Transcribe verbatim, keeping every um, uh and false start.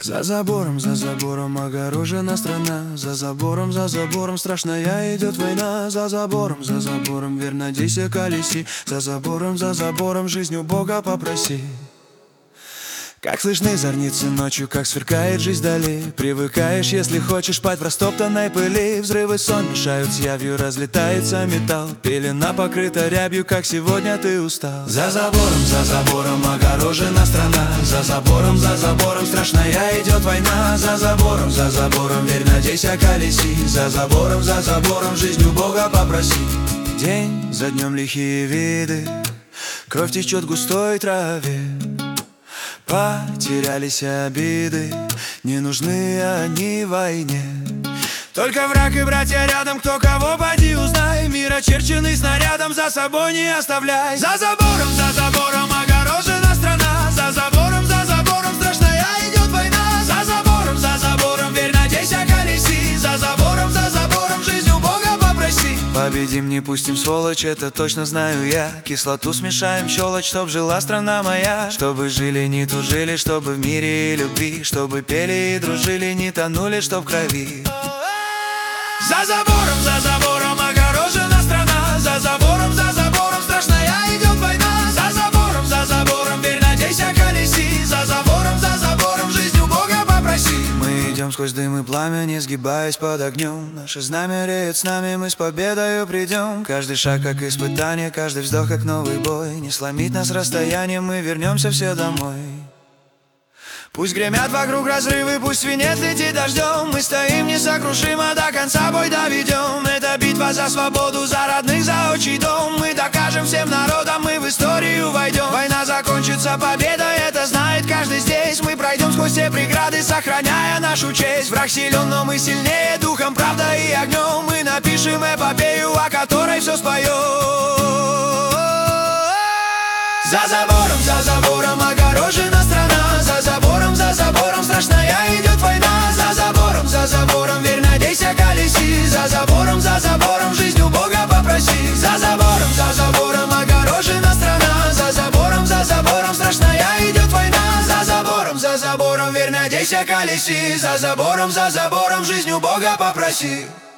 За забором, за забором огорожена страна. За забором, за забором страшная идет война. За забором, за забором верь, надейся, колеси. За забором, за забором жизнь у Бога попроси. Как слышны зорницы ночью, как сверкает жизнь вдали. Привыкаешь, если хочешь спать в растоптанной пыли. Взрывы сон мешают с явью, разлетается металл. Пелена покрыта рябью, как сегодня ты устал. За забором, за забором огорожена страна. За забором, за забором страшная идет война. За забором, за забором верь, надейся, колеси. За забором, за забором жизнь у Бога попроси. День за днем лихие виды, кровь течет в густой траве. Потерялись обиды, не нужны они войне. Только враг и братья рядом, кто кого поди узнай. Мир очерченный снарядом, за собой не оставляй. За забором, за забором огорожена страна. За забором, за забором страшная идет война. За забором, за забором верь, надейся, колеси. За забором, за забором жизнь у Бога попроси. Победим, не пустим сволочь, это точно знаю я. Кислоту смешаем, щелочь, чтоб жила страна моя. Чтобы жили, не тужили, чтобы в мире и любви. Чтобы пели и дружили, не тонули, чтоб в крови. За забором, за забором огорожена страна. За забором, за забором страшная идет война. За забором, за забором верь, надейся, колеси. За забором, за забором жизнь у Бога попроси. Мы идем сквозь дым и пламя, не сгибаясь под огнем. Наше знамя реет с нами, мы с победою придем. Каждый шаг как испытание, каждый вздох как новый бой. Не сломить нас расстоянием, мы вернемся все домой. Пусть гремят вокруг разрывы, пусть свинец летит дождем. Мы стоим несокрушимо, до конца бой доведем. Это битва за свободу, за родных, за отчий дом. Мы докажем всем народам, мы в историю войдем. Война закончится победой, это знает каждый здесь. Мы пройдем сквозь все преграды, сохраняя нашу честь. Враг силен, но мы сильнее духом, правдой и огнем. Мы напишем эпопею, о которой все споем. За забором, за забором огорожена страна. За забором, за забором страшная идет война. За забором, за забором верь, надейся, колеси. За забором, за забором жизнь у Бога попроси. За забором, за забором огорожена страна. За забором, за забором страшная идет война. За забором, за забором верь, надейся, колеси. За забором, за забором жизнь у Бога попроси.